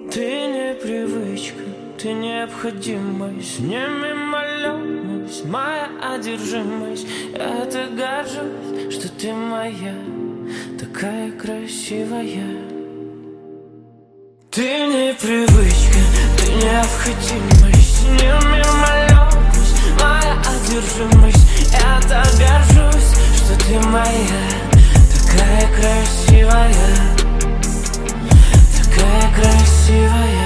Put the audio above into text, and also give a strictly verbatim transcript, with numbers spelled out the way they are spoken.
Ты не привычка, ты необходимость, не мимолетность, моя одержимость. Я так горжусь, что ты моя, такая красивая. Ты не привычка, ты необходимость, не мимолетность, моя одержимость. Я так горжусь, что ты моя, такая красивая, такая красивая.